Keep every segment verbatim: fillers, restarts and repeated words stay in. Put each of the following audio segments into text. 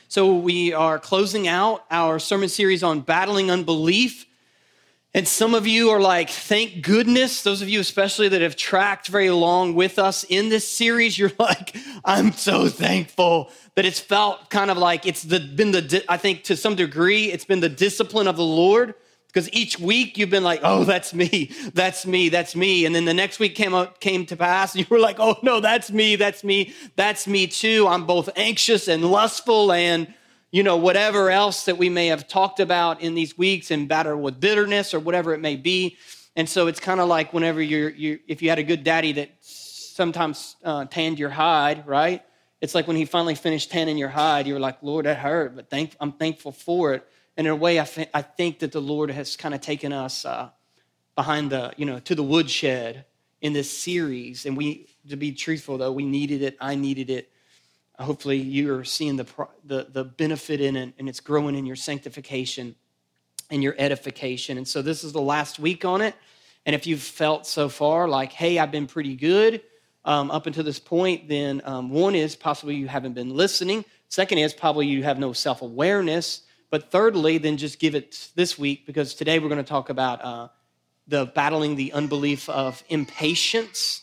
So we are closing out our sermon series on battling unbelief. And some of you are like, thank goodness. Those of you especially that have tracked very long with us in this series, you're like, I'm so thankful that it's felt kind of like it's the, been the, I think to some degree, it's been the discipline of the Lord. Because each week you've been like, oh, that's me, that's me, that's me. And then the next week came out, came to pass and you were like, oh no, that's me, that's me, that's me too. I'm both anxious and lustful and, you know, whatever else that we may have talked about in these weeks and battle with bitterness or whatever it may be. And so it's kind of like whenever you're, you if you had a good daddy that sometimes uh, tanned your hide, right? It's like when he finally finished tanning your hide, you were like, Lord, that hurt, but thank, I'm thankful for it. And in a way, I, th- I think that the Lord has kind of taken us uh, behind the, you know, to the woodshed in this series. And we, to be truthful though, we needed it. I needed it. Hopefully you're seeing the, the, the benefit in it, and it's growing in your sanctification and your edification. And so this is the last week on it. And if you've felt so far like, hey, I've been pretty good um, up until this point, then um, one is possibly you haven't been listening. Second is probably you have no self-awareness. But thirdly, then just give it this week, because today we're going to talk about uh, the battling the unbelief of impatience.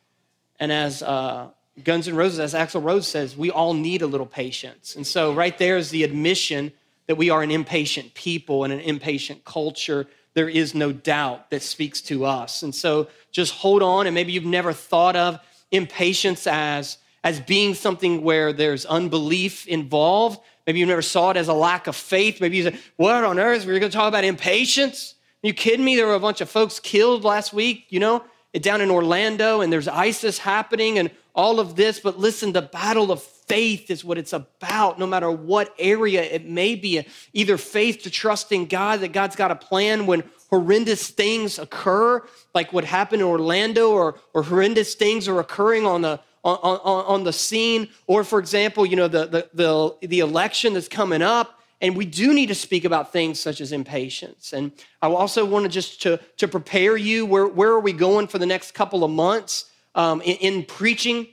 And as uh, Guns N' Roses, as Axl Rose says, we all need a little patience. And so right there is the admission that we are an impatient people and an impatient culture. There is no doubt that speaks to us. And so just hold on, and maybe you've never thought of impatience as, as being something where there's unbelief involved. Maybe you never saw it as a lack of faith. Maybe you said, what on earth? We're going to talk about impatience? Are you kidding me? There were a bunch of folks killed last week, you know, down in Orlando, and there's ISIS happening and all of this. But listen, the battle of faith is what it's about, no matter what area it may be. Either faith to trust in God, that God's got a plan when horrendous things occur, like what happened in Orlando, or, or horrendous things are occurring on the On, on, on the scene, or for example, you know, the, the the the election that's coming up, and we do need to speak about things such as impatience. And I also wanted just to to prepare you. Where where are we going for the next couple of months um, in, in preaching?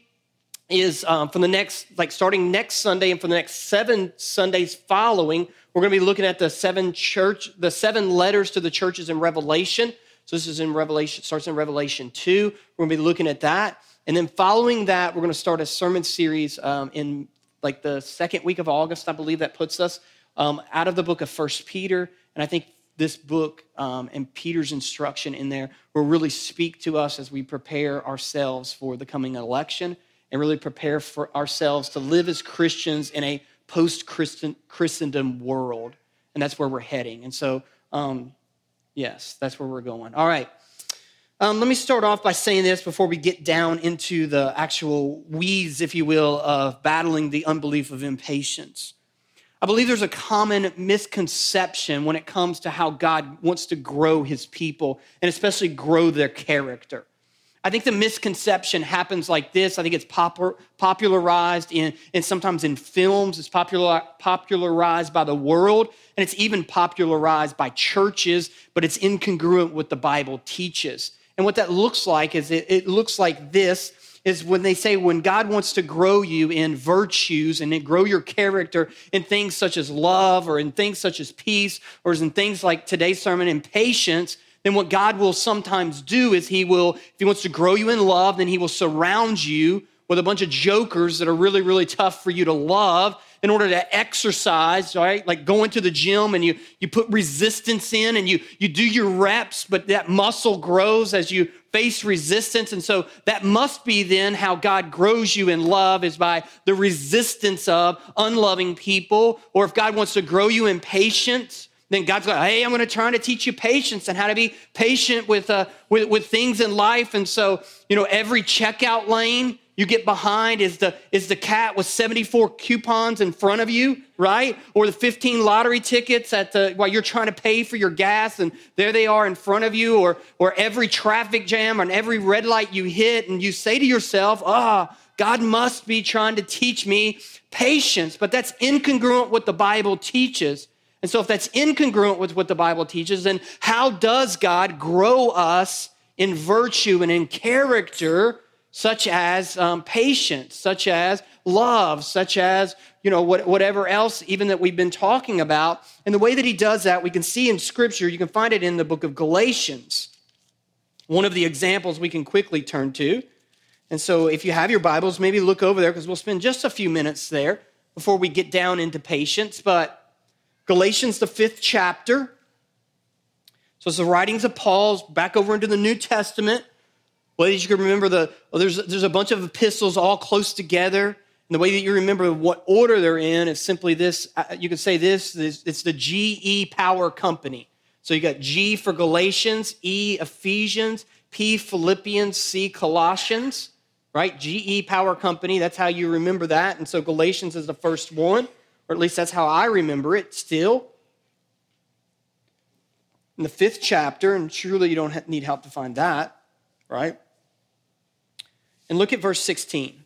Is um, from the next, like starting next Sunday, and for the next seven Sundays following, we're going to be looking at the seven church, the seven letters to the churches in Revelation. So this is in Revelation, starts in Revelation two. We're going to be looking at that. And then following that, we're going to start a sermon series um, in like the second week of August, I believe that puts us, um, out of the book of First Peter. And I think this book um, and Peter's instruction in there will really speak to us as we prepare ourselves for the coming election and really prepare for ourselves to live as Christians in a post-Christendom world. And that's where we're heading. And so, um, yes, that's where we're going. All right. Um, let me start off by saying this before we get down into the actual weeds, if you will, of battling the unbelief of impatience. I believe there's a common misconception when it comes to how God wants to grow his people, and especially grow their character. I think the misconception happens like this. I think it's popul- popularized in, and sometimes in films. It's popular, popularized by the world, and it's even popularized by churches, but it's incongruent with the Bible teaches. And what that looks like is it, it looks like this, is when they say when God wants to grow you in virtues and then grow your character in things such as love, or in things such as peace, or in things like today's sermon in patience, then what God will sometimes do is he will, if he wants to grow you in love, then he will surround you with a bunch of jokers that are really, really tough for you to love in order to exercise, right? Like going to the gym and you you put resistance in and you you do your reps, but that muscle grows as you face resistance. And so that must be then how God grows you in love, is by the resistance of unloving people. Or if God wants to grow you in patience, then God's like, hey, I'm going to try to teach you patience and how to be patient with, uh, with, with things in life. And so, you know, every checkout lane you get behind is the is the cat with seventy-four coupons in front of you, right? Or the fifteen lottery tickets at the while you're trying to pay for your gas, and there they are in front of you. Or or every traffic jam and every red light you hit, and you say to yourself, ah, God must be trying to teach me patience. But that's incongruent with what the Bible teaches. And so if that's incongruent with what the Bible teaches, then how does God grow us in virtue and in character such as um, patience, such as love, such as, you know, what, whatever else even that we've been talking about. And the way that he does that, we can see in Scripture, you can find it in the book of Galatians. One of the examples we can quickly turn to. And so if you have your Bibles, maybe look over there because we'll spend just a few minutes there before we get down into patience. But Galatians, the fifth chapter. So it's the writings of Paul's back over into the New Testament. Ladies, you can remember the well, there's, there's a bunch of epistles all close together. And the way that you remember what order they're in is simply this. You can say this, this it's the G E Power Company. So you got G for Galatians, E Ephesians, P Philippians, C Colossians, right? G E Power Company, that's how you remember that. And so Galatians is the first one, or at least that's how I remember it still. In the fifth chapter, and surely you don't need help to find that, right? And look at verse sixteen.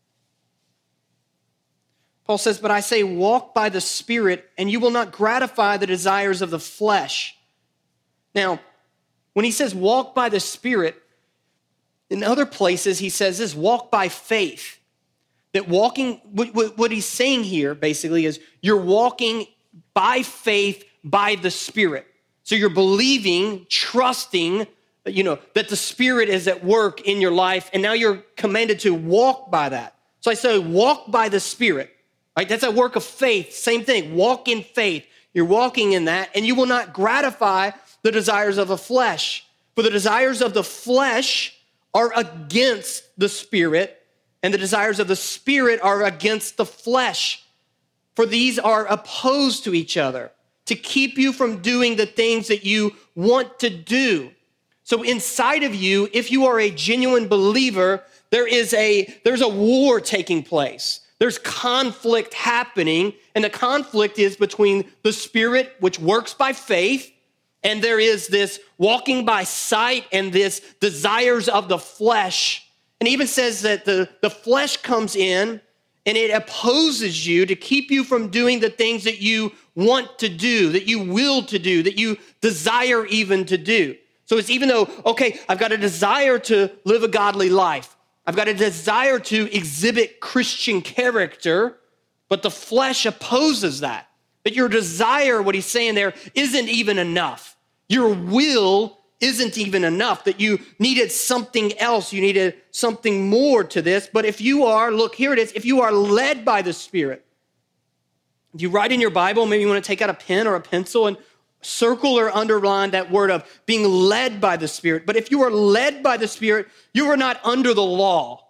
Paul says, "But I say, walk by the Spirit, and you will not gratify the desires of the flesh." Now, when he says walk by the Spirit, in other places he says this, walk by faith. That walking, what he's saying here basically is you're walking by faith by the Spirit. So you're believing, trusting, you know, that the Spirit is at work in your life, and now you're commanded to walk by that. So I say walk by the Spirit, right? That's a work of faith, same thing, walk in faith. You're walking in that, and you will not gratify the desires of the flesh. For the desires of the flesh are against the Spirit, and the desires of the Spirit are against the flesh. For these are opposed to each other, to keep you from doing the things that you want to do. So inside of you, if you are a genuine believer, there is a there's a war taking place. There's conflict happening, and the conflict is between the Spirit, which works by faith, and there is this walking by sight and this desires of the flesh. And it even says that the, the flesh comes in and it opposes you to keep you from doing the things that you want to do, that you will to do, that you desire even to do. So it's even though, okay, I've got a desire to live a godly life. I've got a desire to exhibit Christian character, but the flesh opposes that. But your desire, what he's saying there, isn't even enough. Your will isn't even enough, that you needed something else. You needed something more to this. But if you are, look, here it is, if you are led by the Spirit, if you write in your Bible, maybe you want to take out a pen or a pencil and circle or underline that word of being led by the Spirit. But if you are led by the Spirit, you are not under the law.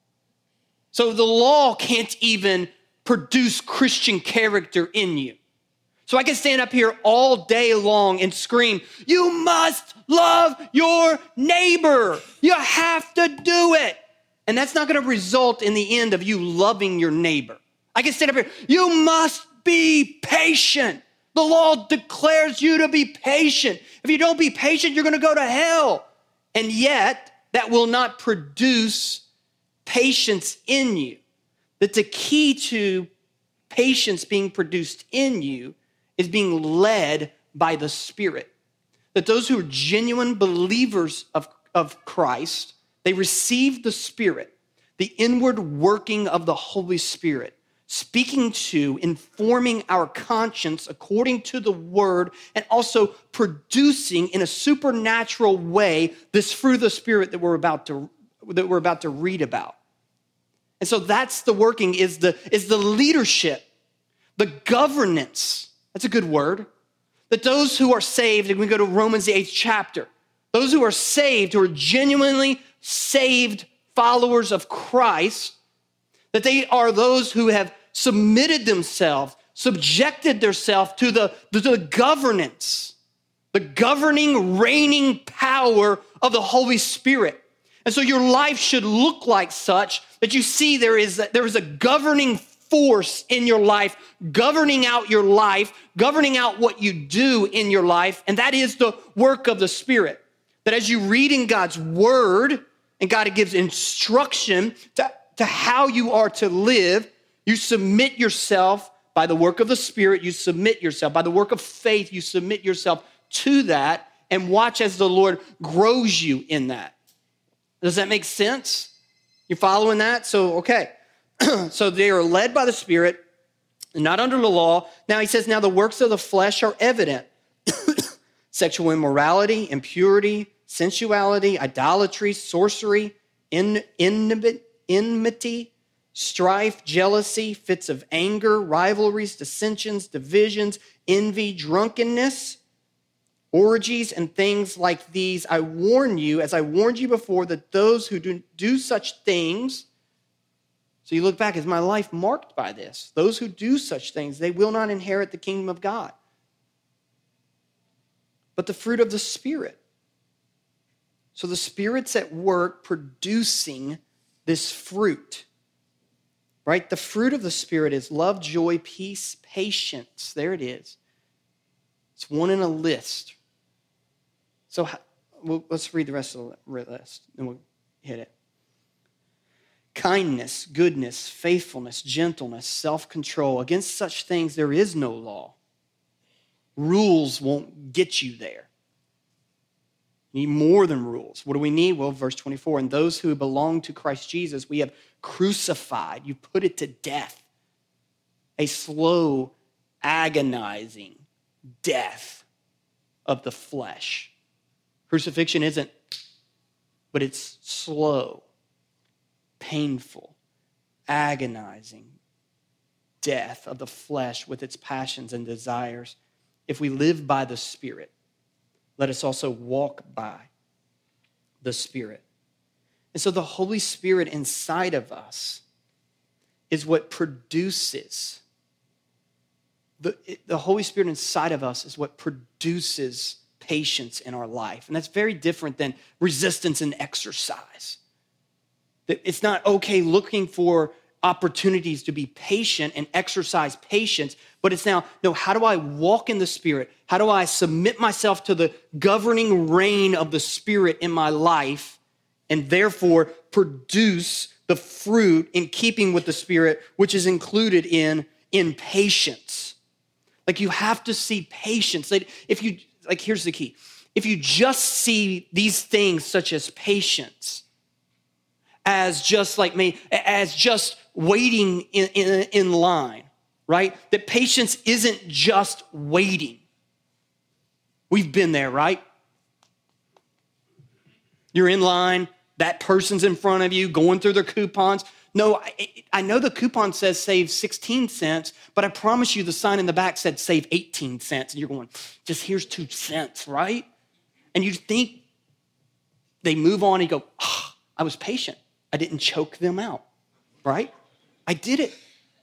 So the law can't even produce Christian character in you. So I can stand up here all day long and scream, you must love your neighbor. You have to do it. And that's not going to result in the end of you loving your neighbor. I can stand up here, you must be patient. The law declares you to be patient. If you don't be patient, you're going to go to hell. And yet, that will not produce patience in you. That the key to patience being produced in you is being led by the Spirit. That those who are genuine believers of, of Christ, they receive the Spirit, the inward working of the Holy Spirit, speaking to, informing our conscience according to the word, and also producing in a supernatural way this fruit of the Spirit that we're about to, that we're about to read about. And so that's the working, is the, is the leadership, the governance. That's a good word. That those who are saved, and we go to Romans, the eighth chapter, those who are saved, who are genuinely saved followers of Christ, that they are those who have submitted themselves, subjected themselves to the, to the governance, the governing, reigning power of the Holy Spirit. And so your life should look like such that you see there is, there is a governing force in your life, governing out your life, governing out what you do in your life, and that is the work of the Spirit. That as you read in God's word, and God gives instruction to, to how you are to live, you submit yourself by the work of the Spirit, you submit yourself. By the work of faith, you submit yourself to that, and watch as the Lord grows you in that. Does that make sense? You following that? So, okay. So they are led by the Spirit, not under the law. Now he says, now the works of the flesh are evident. Sexual immorality, impurity, sensuality, idolatry, sorcery, in, enmity, enmity, strife, jealousy, fits of anger, rivalries, dissensions, divisions, envy, drunkenness, orgies, and things like these. I warn you, as I warned you before, that those who do, do such things, so you look back, is my life marked by this? Those who do such things, they will not inherit the kingdom of God. But the fruit of the Spirit. So the Spirit's at work producing this fruit, right? The fruit of the Spirit is love, joy, peace, patience. There it is. It's one in a list. So well, let's read the rest of the list, and we'll hit it. Kindness, goodness, faithfulness, gentleness, self-control. Against such things there is no law. Rules won't get you there. You need more than rules. What do we need? Well, verse twenty-four, and those who belong to Christ Jesus, we have crucified. You put it to death. A slow, agonizing death of the flesh. Crucifixion isn't, but it's slow, painful, agonizing death of the flesh with its passions and desires. If we live by the Spirit, let us also walk by the Spirit. And so the Holy Spirit inside of us is what produces, the, the Holy Spirit inside of us is what produces patience in our life. And that's very different than resistance and exercise. It's not okay looking for opportunities to be patient and exercise patience, but it's now, no, how do I walk in the Spirit? How do I submit myself to the governing reign of the Spirit in my life and therefore produce the fruit in keeping with the Spirit, which is included in, in patience? Like you have to see patience. Like if you, like here's the key. If you just see these things such as patience, as just like me, as just waiting in, in, in line, right? That patience isn't just waiting. We've been there, right? You're in line, that person's in front of you, going through their coupons. No, I, I know the coupon says save sixteen cents, but I promise you the sign in the back said save eighteen cents. And you're going, just here's two cents, right? And you think they move on and you go, oh, I was patient. I didn't choke them out, right? I did it.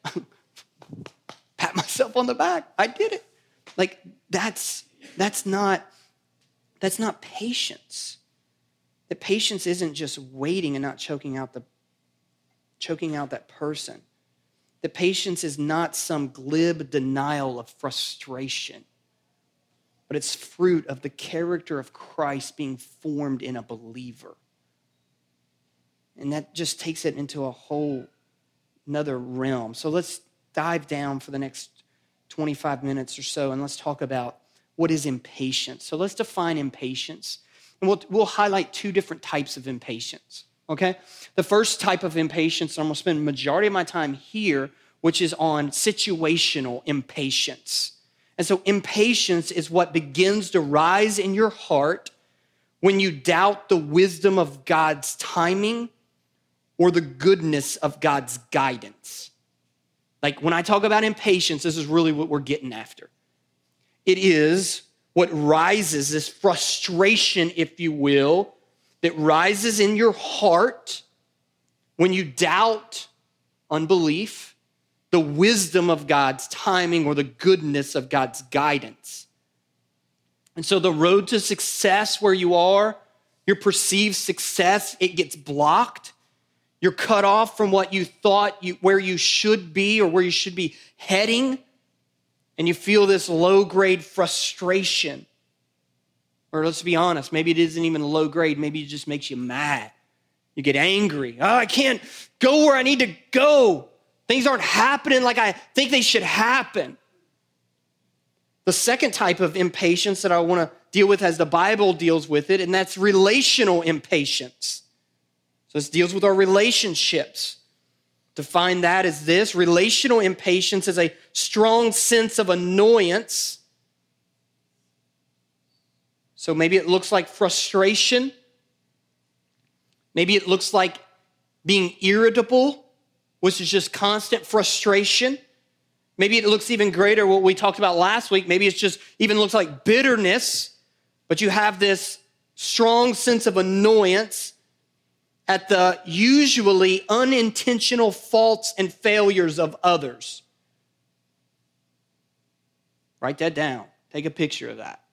Pat myself on the back. I did it. Like that's that's not that's not patience. The patience isn't just waiting and not choking out the choking out that person. The patience is not some glib denial of frustration, but it's fruit of the character of Christ being formed in a believer. And that just takes it into a whole another realm. So let's dive down for the next twenty-five minutes or so, and let's talk about what is impatience. So let's define impatience. And we'll, we'll highlight two different types of impatience, okay? The first type of impatience, I'm going to spend the majority of my time here, which is on situational impatience. And so impatience is what begins to rise in your heart when you doubt the wisdom of God's timing or the goodness of God's guidance. Like when I talk about impatience, this is really what we're getting after. It is what rises, this frustration, if you will, that rises in your heart when you doubt unbelief, the wisdom of God's timing or the goodness of God's guidance. And so the road to success where you are, your perceived success, it gets blocked. You're cut off from what you thought you, where you should be or where you should be heading. And you feel this low-grade frustration. Or let's be honest, maybe it isn't even low grade. Maybe it just makes you mad. You get angry. Oh, I can't go where I need to go. Things aren't happening like I think they should happen. The second type of impatience that I want to deal with as the Bible deals with it, and that's relational impatience. So this deals with our relationships. Define that as this: relational impatience is a strong sense of annoyance. So maybe it looks like frustration. Maybe it looks like being irritable, which is just constant frustration. Maybe it looks even greater, what we talked about last week. Maybe it's just even looks like bitterness, but you have this strong sense of annoyance at the usually unintentional faults and failures of others. Write that down. Take a picture of that.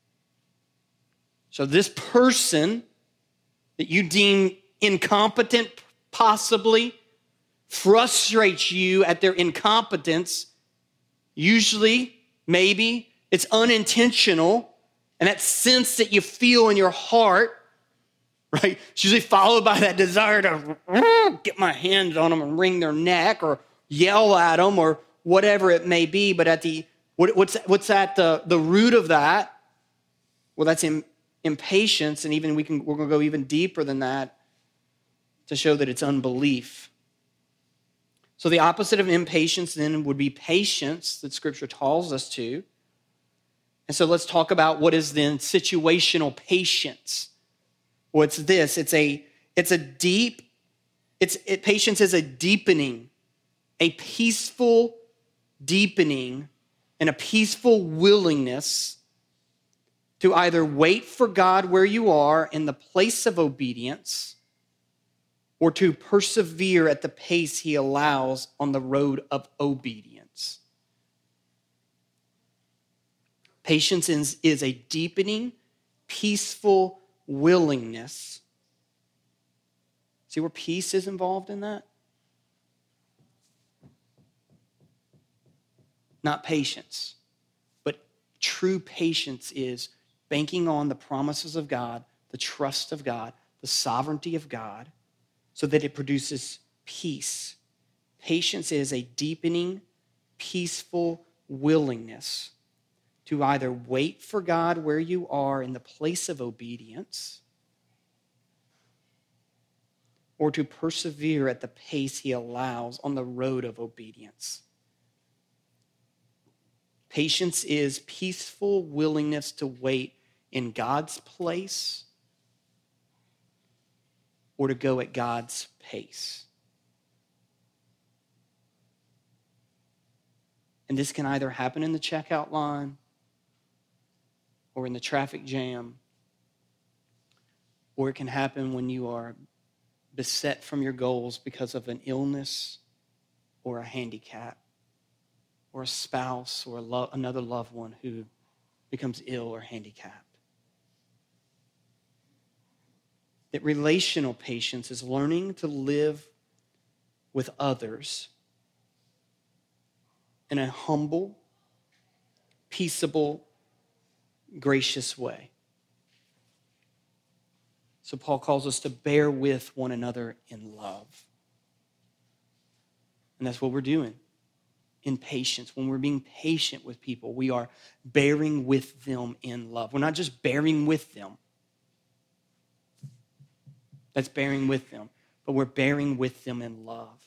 So this person that you deem incompetent, possibly, frustrates you at their incompetence. Usually, maybe, it's unintentional, and that sense that you feel in your heart, right? It's usually followed by that desire to get my hands on them and wring their neck or yell at them or whatever it may be. But at the what, what's what's at the, the root of that? Well, that's in, impatience, and even we can we're going to go even deeper than that to show that it's unbelief. So the opposite of impatience then would be patience that Scripture calls us to. And so let's talk about what is then situational patience. What's this? It's a it's a deep it's it, patience is a deepening, a peaceful deepening, and a peaceful willingness to either wait for God where you are in the place of obedience, or to persevere at the pace he allows on the road of obedience. Patience is, is a deepening, peaceful willingness. See where peace is involved in that? Not patience, but true patience is banking on the promises of God, the trust of God, the sovereignty of God, so that it produces peace. Patience is a deepening, peaceful willingness to either wait for God where you are in the place of obedience, or to persevere at the pace he allows on the road of obedience. Patience is peaceful willingness to wait in God's place or to go at God's pace. And this can either happen in the checkout line or in the traffic jam, or it can happen when you are beset from your goals because of an illness or a handicap or a spouse or a lo- another loved one who becomes ill or handicapped. That relational patience is learning to live with others in a humble, peaceable, gracious way. So Paul calls us to bear with one another in love. And that's what we're doing in patience. When we're being patient with people, we are bearing with them in love. We're not just bearing with them. That's bearing with them, but we're bearing with them in love.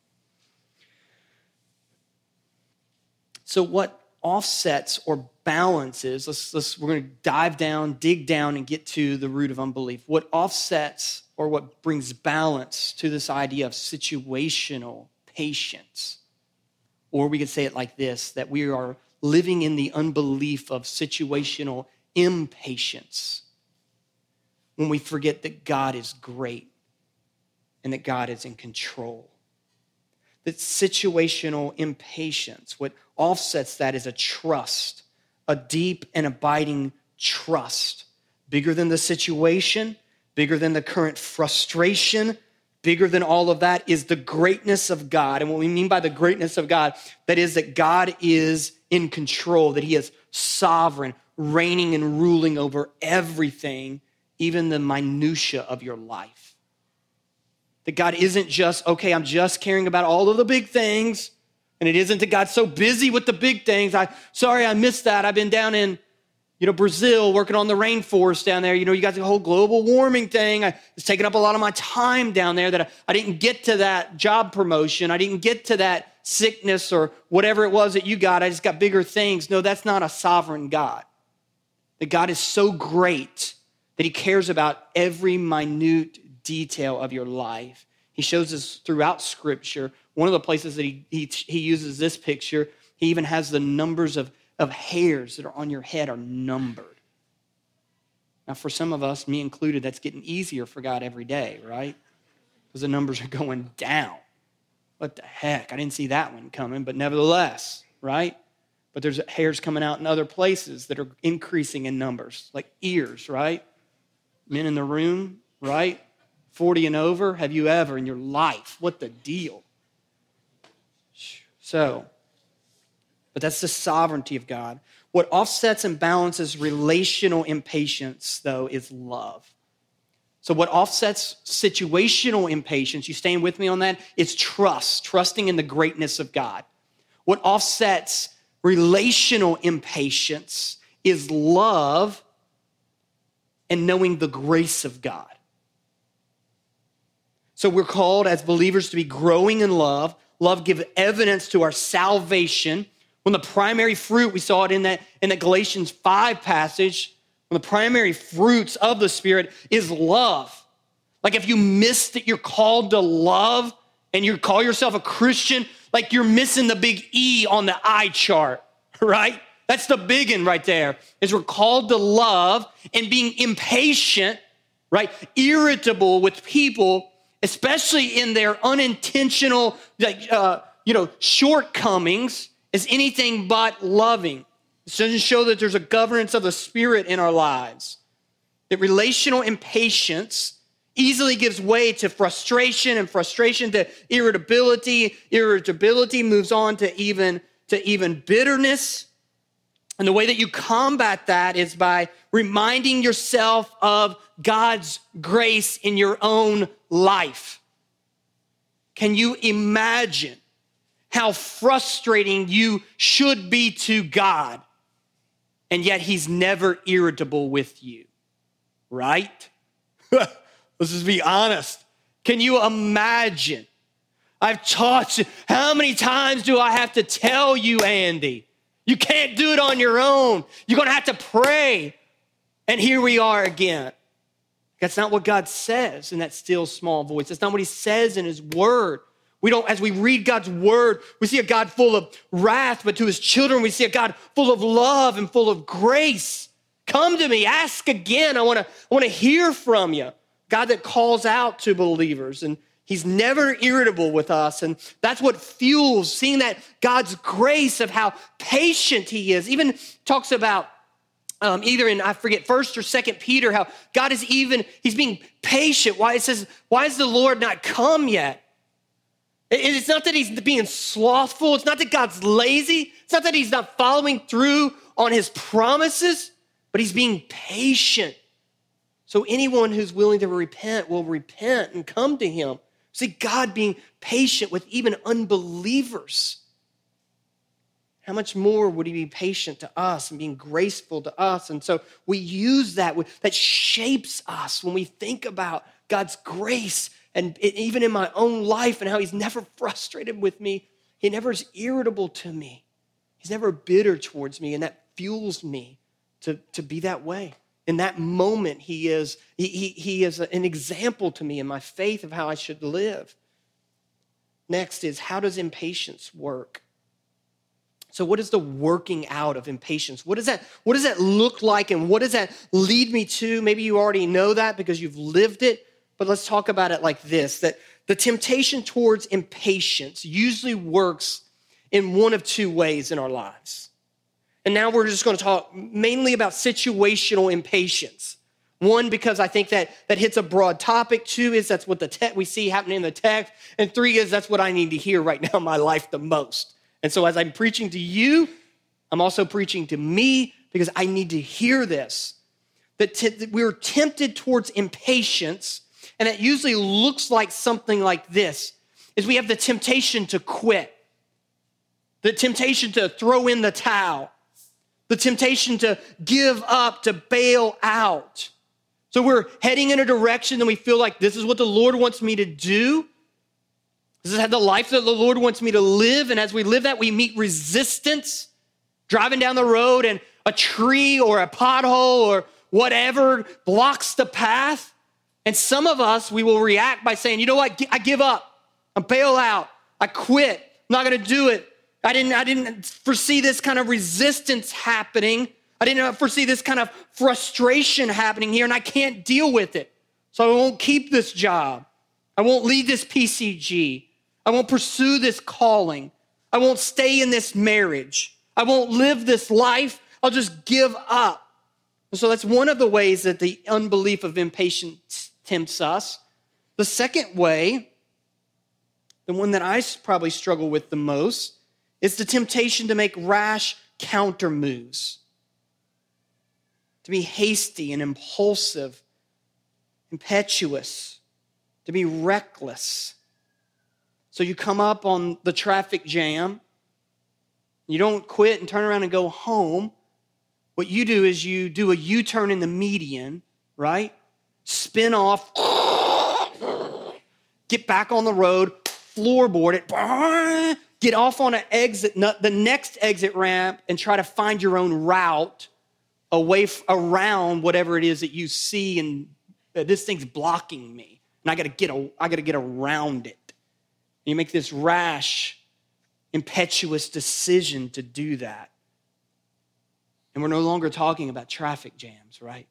So what offsets or balances, let's, let's, we're going to dive down, dig down, and get to the root of unbelief. What offsets or what brings balance to this idea of situational patience? Or we could say it like this, that we are living in the unbelief of situational impatience when we forget that God is great and that God is in control. That situational impatience, what offsets that is a trust, a deep and abiding trust, bigger than the situation, bigger than the current frustration, bigger than all of that is the greatness of God. And what we mean by the greatness of God, that is that God is in control, that he is sovereign, reigning and ruling over everything, even the minutia of your life. That God isn't just, okay, I'm just caring about all of the big things, and it isn't that God's so busy with the big things. I sorry, I missed that. I've been down in you know, Brazil, working on the rainforest down there. You know, you got the whole global warming thing. I, it's taking up a lot of my time down there that I, I didn't get to that job promotion. I didn't get to that sickness or whatever it was that you got. I just got bigger things. No, that's not a sovereign God. That God is so great that he cares about every minute detail of your life. He shows us throughout Scripture. One of the places that he, he, he uses this picture, he even has the numbers of of hairs that are on your head are numbered. Now, for some of us, me included, that's getting easier for God every day, right? Because the numbers are going down. What the heck? I didn't see that one coming, but nevertheless, right? But there's hairs coming out in other places that are increasing in numbers, like ears, right? Men in the room, right? forty and over, have you ever in your life? What the deal? So, but that's the sovereignty of God. What offsets and balances relational impatience, though, is love. So what offsets situational impatience, you staying with me on that? It's trust, trusting in the greatness of God. What offsets relational impatience is love and knowing the grace of God. So we're called as believers to be growing in love. Love gives evidence to our salvation. When the primary fruit, we saw it in that, in that Galatians five passage, when the primary fruits of the Spirit is love. Like if you missed that you're called to love and you call yourself a Christian, like you're missing the big E on the eye chart, right? That's the big one right there, is we're called to love and being impatient, right? Irritable with people, especially in their unintentional, like, uh, you know, shortcomings, is anything but loving. It doesn't show that there's a governance of the Spirit in our lives. That relational impatience easily gives way to frustration, and frustration to irritability. Irritability moves on to even, to even bitterness. And the way that you combat that is by reminding yourself of God's grace in your own life. Can you imagine how frustrating you should be to God, and yet he's never irritable with you, right? Let's just be honest. Can you imagine? I've taught you, how many times do I have to tell you, Andy? You can't do it on your own. You're gonna have to pray. And here we are again. That's not what God says in that still small voice. That's not what he says in his word. We don't, as we read God's word, we see a God full of wrath, but to his children, we see a God full of love and full of grace. Come to me, ask again. I wanna, I wanna hear from you. God that calls out to believers, and he's never irritable with us. And that's what fuels seeing that God's grace of how patient he is. Even talks about um, either in, I forget, first or second Peter, how God is even, he's being patient. Why it says, why has the Lord not come yet? It's not that he's being slothful. It's not that God's lazy. It's not that he's not following through on his promises, but he's being patient. So anyone who's willing to repent will repent and come to him. See, God being patient with even unbelievers. How much more would he be patient to us and being graceful to us? And so we use that, that shapes us when we think about God's grace. And even in my own life and how he's never frustrated with me. He never is irritable to me. He's never bitter towards me. And that fuels me to, to be that way. In that moment, he is, he, he, he is an example to me in my faith of how I should live. Next is, how does impatience work? So what is the working out of impatience? What does that, what does that look like, and what does that lead me to? Maybe you already know that because you've lived it. But let's talk about it like this, that the temptation towards impatience usually works in one of two ways in our lives. And now we're just going to talk mainly about situational impatience. One, because I think that that hits a broad topic. Two is that's what the te- we see happening in the text. And three is that's what I need to hear right now in my life the most. And so as I'm preaching to you, I'm also preaching to me because I need to hear this. That, t- that we're tempted towards impatience. And it usually looks like something like this, is we have the temptation to quit, the temptation to throw in the towel, the temptation to give up, to bail out. So we're heading in a direction and we feel like this is what the Lord wants me to do. This is the life that the Lord wants me to live. And as we live that, we meet resistance. Driving down the road and a tree or a pothole or whatever blocks the path. And some of us, we will react by saying, you know what, I give up. I bail out. I quit. I'm not going to do it. I didn't, I didn't foresee this kind of resistance happening. I didn't foresee this kind of frustration happening here, and I can't deal with it. So I won't keep this job. I won't lead this P C G. I won't pursue this calling. I won't stay in this marriage. I won't live this life. I'll just give up. So that's one of the ways that the unbelief of impatience tempts us. The second way, the one that I probably struggle with the most, is the temptation to make rash counter moves, to be hasty and impulsive, impetuous, to be reckless. So you come up on the traffic jam, you don't quit and turn around and go home. What you do is you do a U-turn in the median, right? Spin off, get back on the road, floorboard it, get off on an exit, the next exit ramp, and try to find your own route away around whatever it is that you see, and this thing's blocking me, and I got to get a, I got to get around it. And you make this rash, impetuous decision to do that. And we're no longer talking about traffic jams, right?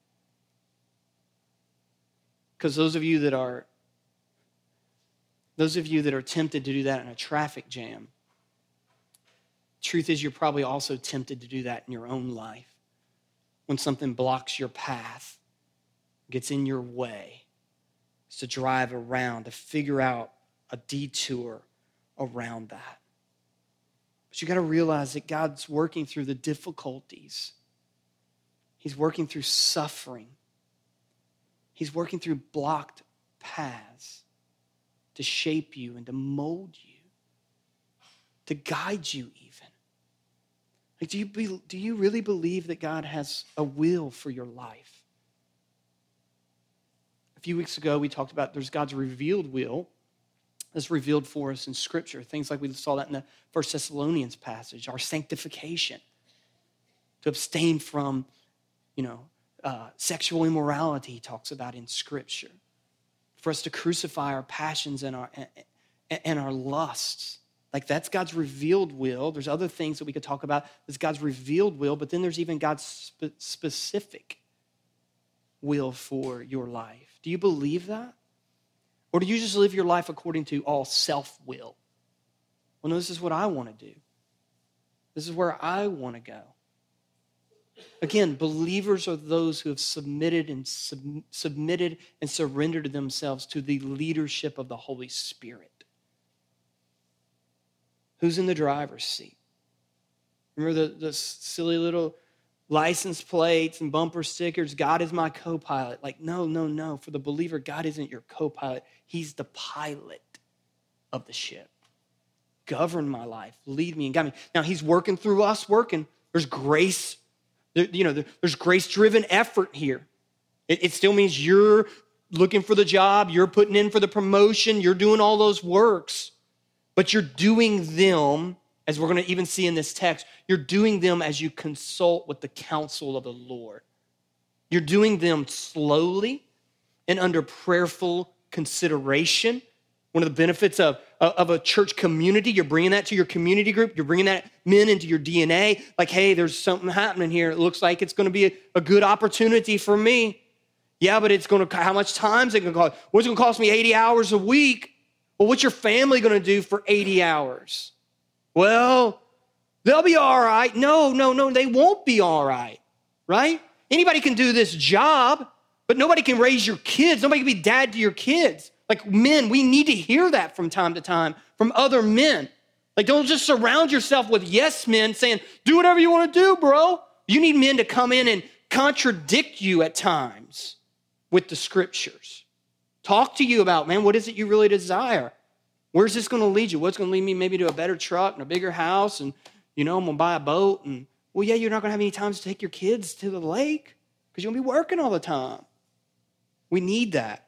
Because those of you that are, those of you that are tempted to do that in a traffic jam, truth is you're probably also tempted to do that in your own life. When something blocks your path, gets in your way, is to drive around, to figure out a detour around that. But you got to realize that God's working through the difficulties. He's working through suffering. He's working through blocked paths to shape you and to mold you, to guide you even. Like, do you be, do you really believe that God has a will for your life? A few weeks ago, we talked about there's God's revealed will that's revealed for us in Scripture. Things like we saw that in the First Thessalonians passage, our sanctification, to abstain from, you know, uh, sexual immorality, he talks about in Scripture. For us to crucify our passions and our and, and our lusts. Like, that's God's revealed will. There's other things that we could talk about. There's God's revealed will, but then there's even God's spe- specific will for your life. Do you believe that? Or do you just live your life according to all self-will? Well, no, this is what I want to do. This is where I want to go. Again, believers are those who have submitted and sub- submitted and surrendered themselves to the leadership of the Holy Spirit. Who's in the driver's seat? Remember the, the silly little license plates and bumper stickers? God is my co-pilot. Like, no, no, no. For the believer, God isn't your co-pilot. He's the pilot of the ship. Govern my life. Lead me and guide me. Now, he's working through us, working. There's grace. There, you know, there's grace-driven effort here. It, it still means you're looking for the job. You're putting in for the promotion. You're doing all those works. But you're doing them, as we're going to even see in this text, you're doing them as you consult with the counsel of the Lord. You're doing them slowly and under prayerful consideration. One of the benefits of, of a church community, you're bringing that to your community group. You're bringing that men into your D N A. Like, hey, there's something happening here. It looks like it's going to be a, a good opportunity for me. Yeah, but it's going to, how much time is it going to cost? What's it going to cost me eighty hours a week? Well, what's your family going to do for eighty hours? Well, they'll be all right. No, no, no, they won't be all right, right? Anybody can do this job, but nobody can raise your kids. Nobody can be dad to your kids. Like, men, we need to hear that from time to time from other men. Like, don't just surround yourself with yes men saying, do whatever you want to do, bro. You need men to come in and contradict you at times with the scriptures. Talk to you about, man, what is it you really desire? Where's this going to lead you? What's going to lead me maybe to a better truck and a bigger house? And, you know, I'm going to buy a boat and Well, yeah, you're not going to have any time to take your kids to the lake because you're going to be working all the time. We need that.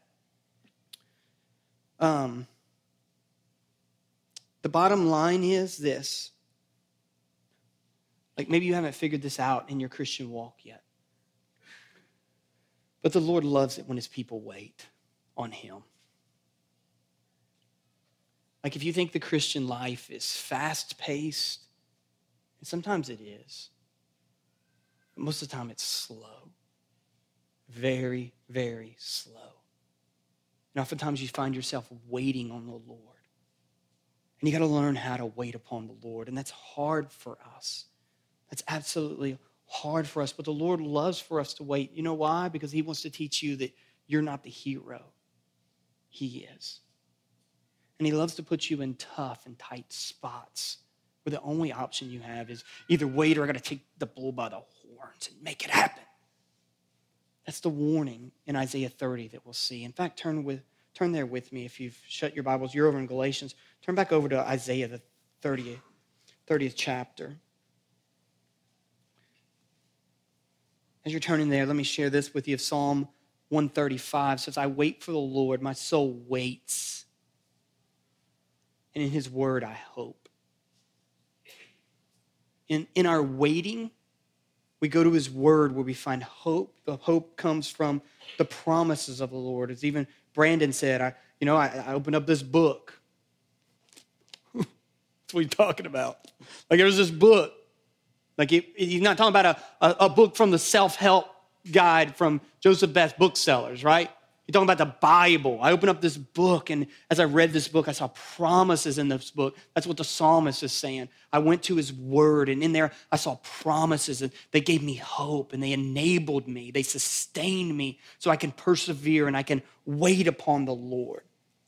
Um, the bottom line is this. Like maybe you haven't figured this out in your Christian walk yet. But the Lord loves it when his people wait on him. Like if you think the Christian life is fast-paced, and sometimes it is, but most of the time it's slow. Very, very slow. And oftentimes you find yourself waiting on the Lord. And you got to learn how to wait upon the Lord. And that's hard for us. That's absolutely hard for us. But the Lord loves for us to wait. You know why? Because he wants to teach you that you're not the hero. He is. And he loves to put you in tough and tight spots where the only option you have is either wait or I got to take the bull by the horns and make it happen. That's the warning in Isaiah thirty that we'll see. In fact, turn with turn there with me if you've shut your Bibles. You're over in Galatians. Turn back over to Isaiah, the thirtieth, thirtieth chapter. As you're turning there, let me share this with you. Psalm one thirty-five says, I wait for the Lord, my soul waits. And in his word, I hope. In, in our waiting, we go to his word where we find hope. The hope comes from the promises of the Lord. As even Brandon said, I, you know, I, I opened up this book. That's what he's talking about. Like there's this book. Like it, he's not talking about a, a, a book from the self-help guide from Joseph Best Booksellers, right? He's talking about the Bible. I opened up this book, and as I read this book, I saw promises in this book. That's what the psalmist is saying. I went to his word, and in there, I saw promises, and they gave me hope, and they enabled me. They sustained me so I can persevere, and I can wait upon the Lord.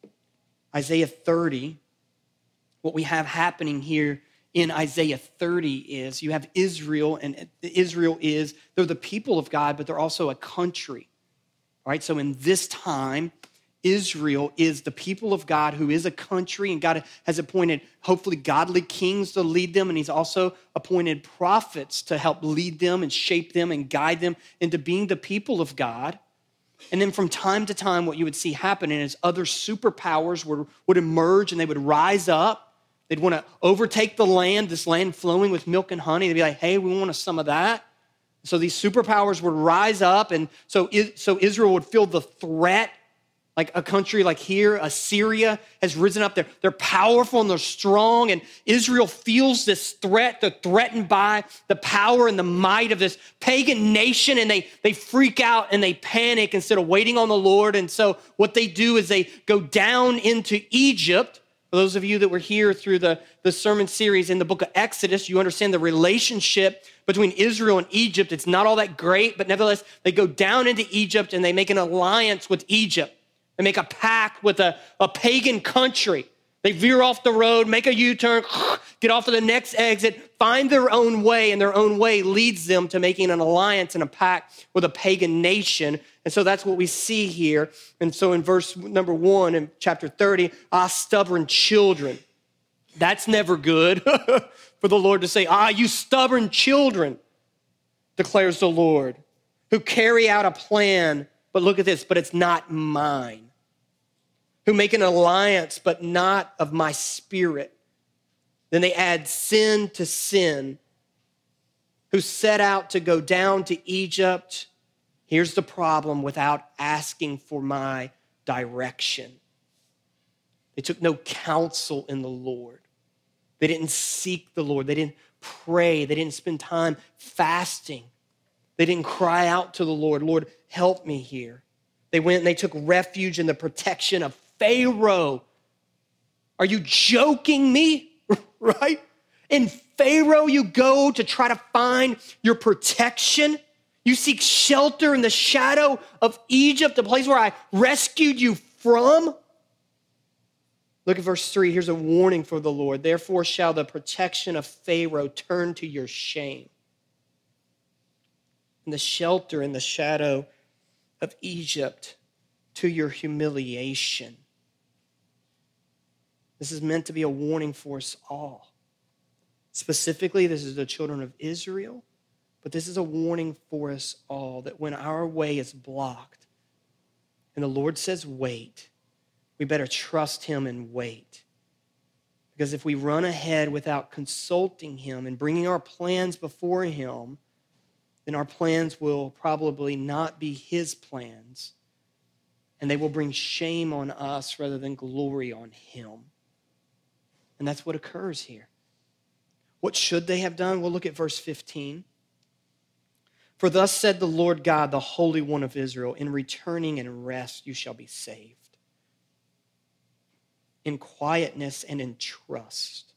Isaiah thirty, what we have happening here in Isaiah thirty is you have Israel, and Israel is, they're the people of God, but they're also a country. All right, so in this time, Israel is the people of God who is a country, and God has appointed hopefully godly kings to lead them, and he's also appointed prophets to help lead them and shape them and guide them into being the people of God. And then from time to time, what you would see happening is other superpowers would, would emerge and they would rise up. They'd want to overtake the land, this land flowing with milk and honey. They'd be like, hey, we want some of that. So these superpowers would rise up, and so, so Israel would feel the threat. Like a country like here, Assyria has risen up. They're, they're powerful and they're strong, and Israel feels this threat. They're threatened by the power and the might of this pagan nation, and they, they freak out and they panic instead of waiting on the Lord. And so what they do is they go down into Egypt. For those of you that were here through the, the sermon series in the book of Exodus, you understand the relationship between Israel and Egypt. It's not all that great, but nevertheless, they go down into Egypt and they make an alliance with Egypt. They make a pact with a, a pagan country. They veer off the road, make a U-turn, get off of the next exit, find their own way, and their own way leads them to making an alliance and a pact with a pagan nation. And so that's what we see here. And so in verse number one in chapter thirty, ah, stubborn children. That's never good for the Lord to say, ah, you stubborn children, declares the Lord, who carry out a plan, but look at this, but it's not mine. Who make an alliance, but not of my spirit. Then they add sin to sin. Who set out to go down to Egypt. Here's the problem, without asking for my direction. They took no counsel in the Lord. They didn't seek the Lord. They didn't pray. They didn't spend time fasting. They didn't cry out to the Lord, Lord, help me here. They went and they took refuge in the protection of Pharaoh. Are you joking me? Right? In Pharaoh, you go to try to find your protection. You seek shelter in the shadow of Egypt, the place where I rescued you from. Look at verse three. Here's a warning for the Lord. Therefore shall the protection of Pharaoh turn to your shame. And the shelter in the shadow of Egypt to your humiliation. This is meant to be a warning for us all. Specifically, this is the children of Israel, but this is a warning for us all that when our way is blocked and the Lord says wait, we better trust him and wait. Because if we run ahead without consulting him and bringing our plans before him, then our plans will probably not be his plans, and they will bring shame on us rather than glory on him. And that's what occurs here. What should they have done? We'll look at verse fifteen. For thus said the Lord God, the Holy One of Israel, in returning and rest you shall be saved. In quietness and in trust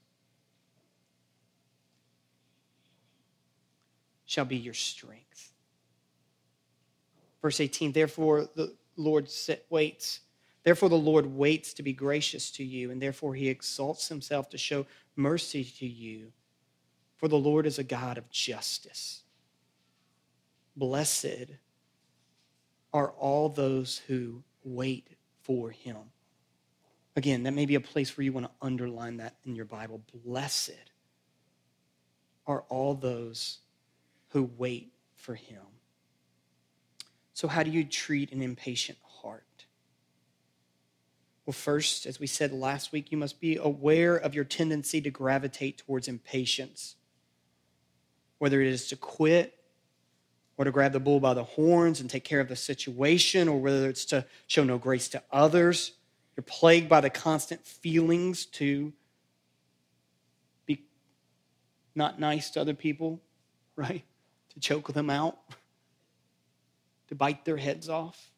shall be your strength. Verse eighteen, therefore the Lord waits. Therefore the Lord waits to be gracious to you, and therefore he exalts himself to show mercy to you. For the Lord is a God of justice. Blessed are all those who wait for him. Again, that may be a place where you want to underline that in your Bible. Blessed are all those who wait for him. So how do you treat an impatient heart? Well, first, as we said last week, you must be aware of your tendency to gravitate towards impatience. Whether it is to quit or to grab the bull by the horns and take care of the situation, or whether it's to show no grace to others. You're plagued by the constant feelings to be not nice to other people, right? To choke them out, to bite their heads off,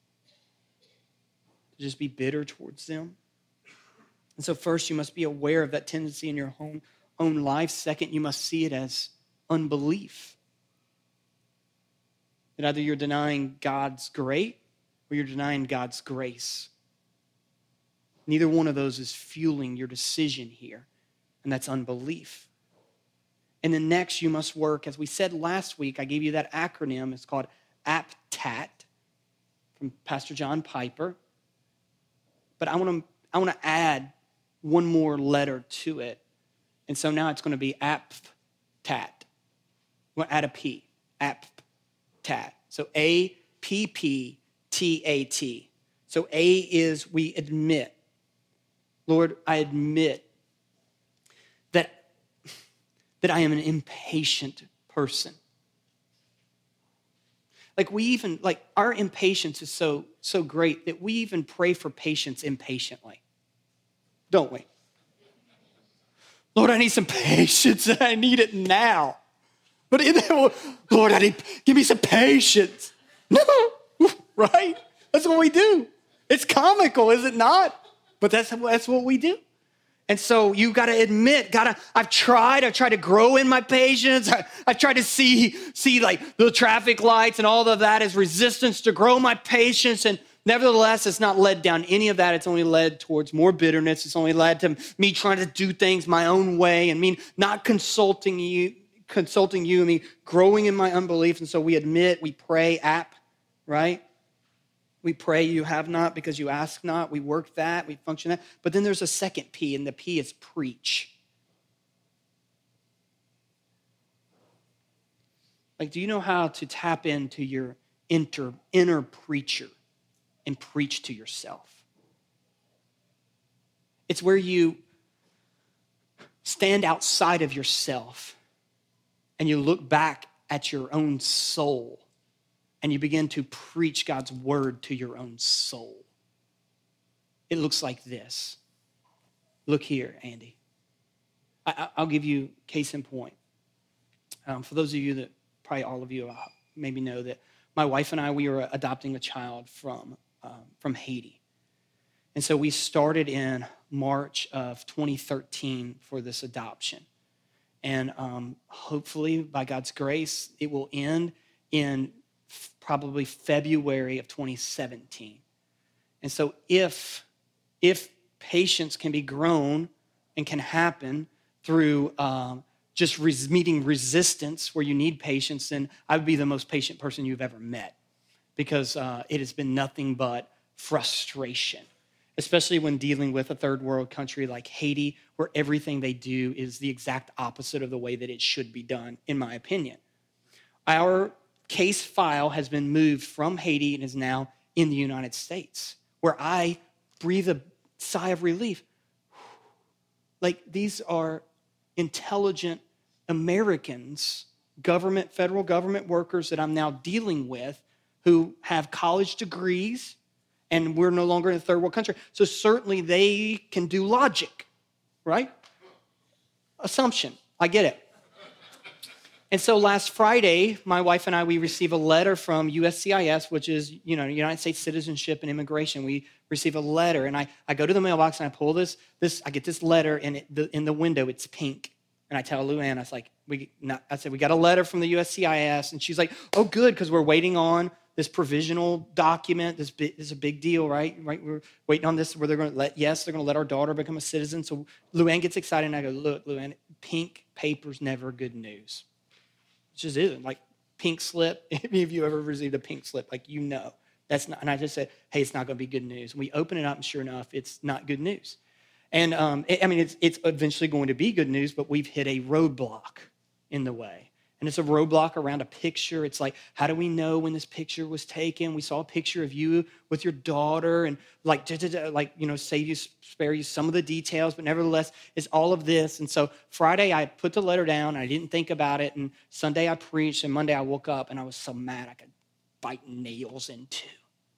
to just be bitter towards them. And so first, you must be aware of that tendency in your own, own life. Second, you must see it as unbelief. That either you're denying God's great or you're denying God's grace. Neither one of those is fueling your decision here, and that's unbelief. And then next, you must work, as we said last week, I gave you that acronym. It's called APTAT from Pastor John Piper. But I want to I want to add one more letter to it. And so now it's going to be APTAT. We're going to add a P. APTAT. So A P P T A T. So A is we admit. Lord, I admit that, that I am an impatient person. Like we even, like our impatience is so, so great that we even pray for patience impatiently. Don't we? Lord, I need some patience and I need it now. But in there, Lord, I need, give me some patience. No, right? That's what we do. It's comical, is it not? But that's, that's what we do. And so you got to admit, gotta, I've tried, I've tried to grow in my patience. I, I've tried to see, see like the traffic lights and all of that as resistance to grow my patience. And nevertheless, it's not led down any of that. It's only led towards more bitterness. It's only led to me trying to do things my own way and me not consulting you, consulting you and me growing in my unbelief. And so we admit, we pray, app, right? We pray you have not because you ask not. We work that, we function that. But then there's a second P, and the P is preach. Like, do you know how to tap into your inner, inner preacher and preach to yourself? It's where you stand outside of yourself and you look back at your own soul and you begin to preach God's word to your own soul. It looks like this. Look here, Andy. I, I'll give you case in point. Um, for those of you that, probably all of you uh, maybe know that my wife and I, we were adopting a child from, um, from Haiti. And so we started in March of twenty thirteen for this adoption. And um, hopefully, by God's grace, it will end in probably February of twenty seventeen. And so if, if patience can be grown and can happen through um, just res- meeting resistance where you need patience, then I would be the most patient person you've ever met because uh, it has been nothing but frustration. especially when dealing with a third world country like Haiti, where everything they do is the exact opposite of the way that it should be done, in my opinion. Our case file has been moved from Haiti and is now in the United States, where I breathe a sigh of relief. Like, these are intelligent Americans, government, federal government workers that I'm now dealing with who have college degrees, and we're no longer in a third world country. So certainly they can do logic, right? Assumption, I get it. And so last Friday, my wife and I, we received a letter from U S C I S, which is, you know, United States Citizenship and Immigration. We receive a letter, and I, I go to the mailbox and I pull this, this I get this letter, and it, the, in the window, it's pink. And I tell Luann, I was like, we, not, I said, we got a letter from the U S C I S. And she's like, oh, good, because we're waiting on this provisional document. This, this is a big deal, right? Right? We're waiting on this where they're going to let, yes, they're going to let our daughter become a citizen. So Luann gets excited, and I go, look, Luann, pink paper's never good news. It just isn't. Like, pink slip, if any of you ever received a pink slip, like, you know. That's not, and I just said, hey, it's not going to be good news. And we open it up, and sure enough, it's not good news. And, um, it, I mean, it's, it's eventually going to be good news, but we've hit a roadblock in the way. And it's a roadblock around a picture. It's like, how do we know when this picture was taken? We saw a picture of you with your daughter, and like, da, da, da, like you know, save you, spare you some of the details, but nevertheless, it's all of this. And so Friday, I put the letter down, and I didn't think about it. And Sunday, I preached, and Monday, I woke up, and I was so mad I could bite nails in two.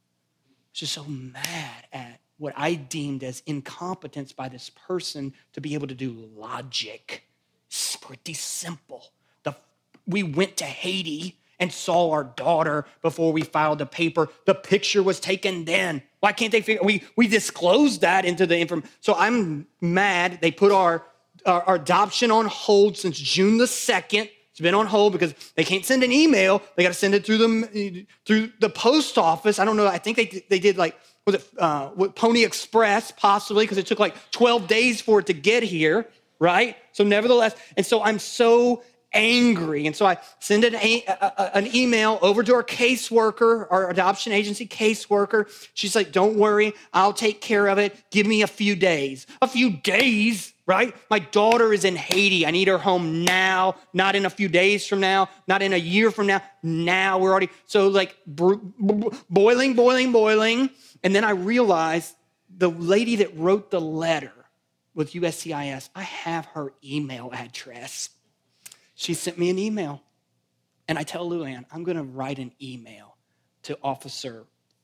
I was just so mad at what I deemed as incompetence by this person to be able to do logic. It's pretty simple. The, we went to Haiti and saw our daughter before we filed the paper. The picture was taken then. Why can't they figure? We we disclosed that into the information. So I'm mad. They put our, our, our adoption on hold since June the second. It's been on hold because they can't send an email. They got to send it through the through the post office. I don't know. I think they they did like was it uh, Pony Express possibly, because it took like twelve days for it to get here, right? So nevertheless, and so I'm so angry, and so I send an, a, a, an email over to our caseworker, our adoption agency caseworker. She's like, "Don't worry, I'll take care of it. Give me a few days." A few days. Right? My daughter is in Haiti. I need her home now, not in a few days from now, not in a year from now. Now we're already, so like boiling, boiling, boiling. And then I realized the lady that wrote the letter with U S C I S, I have her email address. She sent me an email. And I tell Luann, I'm going to write an email to Officer,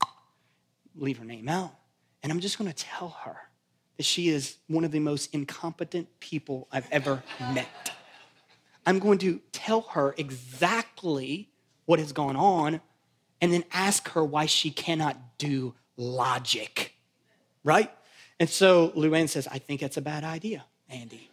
leave her name out. And I'm just going to tell her that she is one of the most incompetent people I've ever met. I'm going to tell her exactly what has gone on and then ask her why she cannot do logic, right? And so Luann says, I think that's a bad idea, Andy.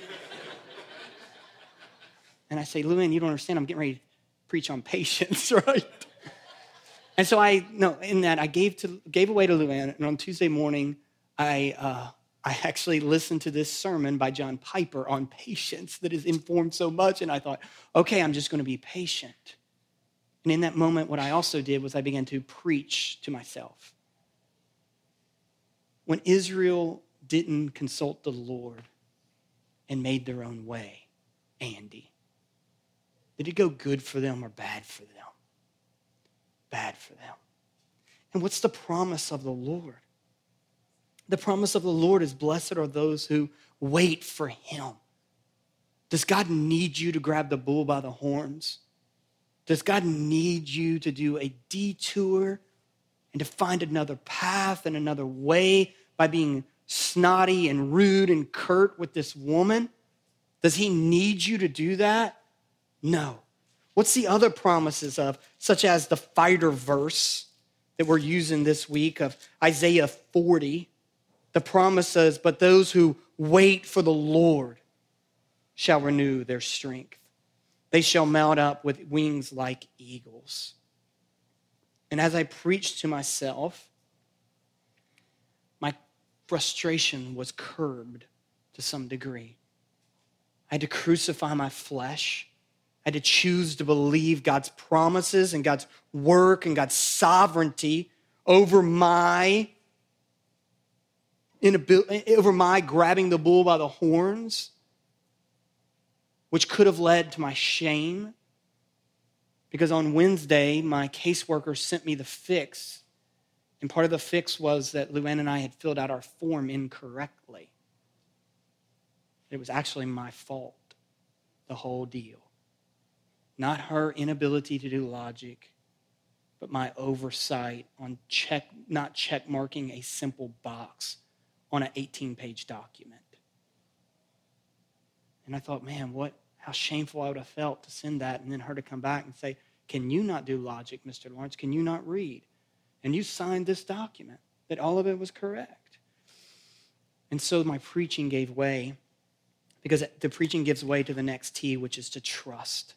And I say, Luann, you don't understand. I'm getting ready to preach on patience, right? And so I, no, in that I gave to gave away to Luann, and on Tuesday morning, I uh, I actually listened to this sermon by John Piper on patience that has informed so much, and I thought, okay, I'm just going to be patient. And in that moment, what I also did was I began to preach to myself. When Israel didn't consult the Lord and made their own way, Andy, did it go good for them or bad for them? Bad for them. And what's the promise of the Lord? The promise of the Lord is blessed are those who wait for him. Does God need you to grab the bull by the horns? Does God need you to do a detour and to find another path and another way by being snotty and rude and curt with this woman? Does he need you to do that? No. What's the other promises of, such as the fighter verse that we're using this week of Isaiah forty? The promise says, but those who wait for the Lord shall renew their strength. They shall mount up with wings like eagles. And as I preached to myself, my frustration was curbed to some degree. I had to crucify my flesh. I had to choose to believe God's promises and God's work and God's sovereignty over my inabil- over my grabbing the bull by the horns, which could have led to my shame. Because on Wednesday, my caseworker sent me the fix. And part of the fix was that Luann and I had filled out our form incorrectly. It was actually my fault, the whole deal. Not her inability to do logic, but my oversight on check, not check marking a simple box on an eighteen-page document. And I thought, man, what, how shameful I would have felt to send that and then her to come back and say, can you not do logic, Mister Lawrence? Can you not read? And you signed this document that all of it was correct. And so my preaching gave way, because the preaching gives way to the next T, which is to trust.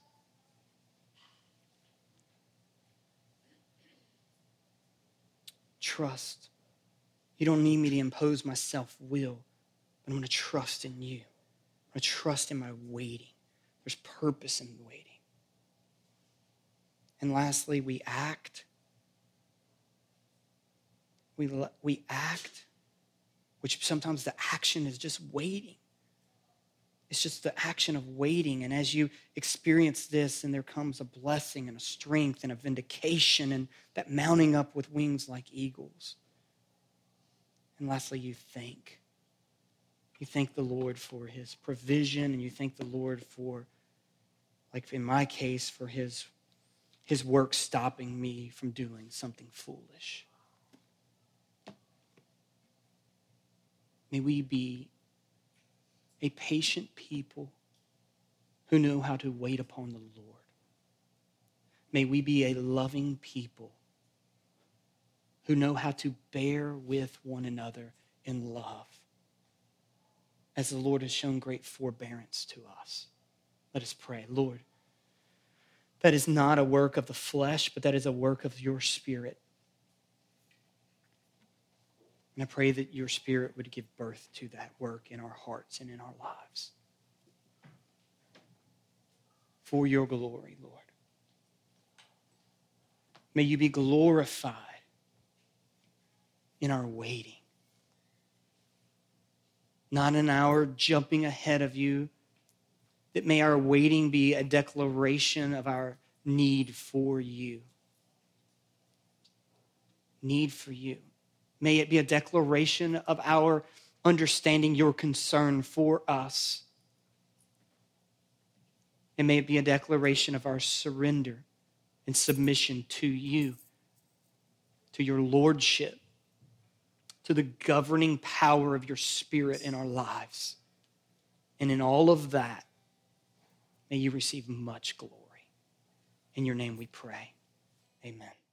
Trust. You don't need me to impose my self-will, but I'm going to trust in you. I'm going to trust in my waiting. There's purpose in waiting. And lastly, we act. We, we act, which sometimes the action is just waiting. It's just the action of waiting. And as you experience this, and there comes a blessing and a strength and a vindication and that mounting up with wings like eagles. And lastly, you thank. You thank the Lord for his provision, and you thank the Lord for, like in my case, for his, his work stopping me from doing something foolish. May we be a patient people who know how to wait upon the Lord. May we be a loving people who know how to bear with one another in love, as the Lord has shown great forbearance to us. Let us pray. Lord, that is not a work of the flesh, but that is a work of your Spirit. And I pray that your Spirit would give birth to that work in our hearts and in our lives. For your glory, Lord. May you be glorified in our waiting. Not in our jumping ahead of you. That may our waiting be a declaration of our need for you. Need for you. May it be a declaration of our understanding your concern for us. And may it be a declaration of our surrender and submission to you, to your lordship, to the governing power of your Spirit in our lives. And in all of that, may you receive much glory. In your name we pray. Amen.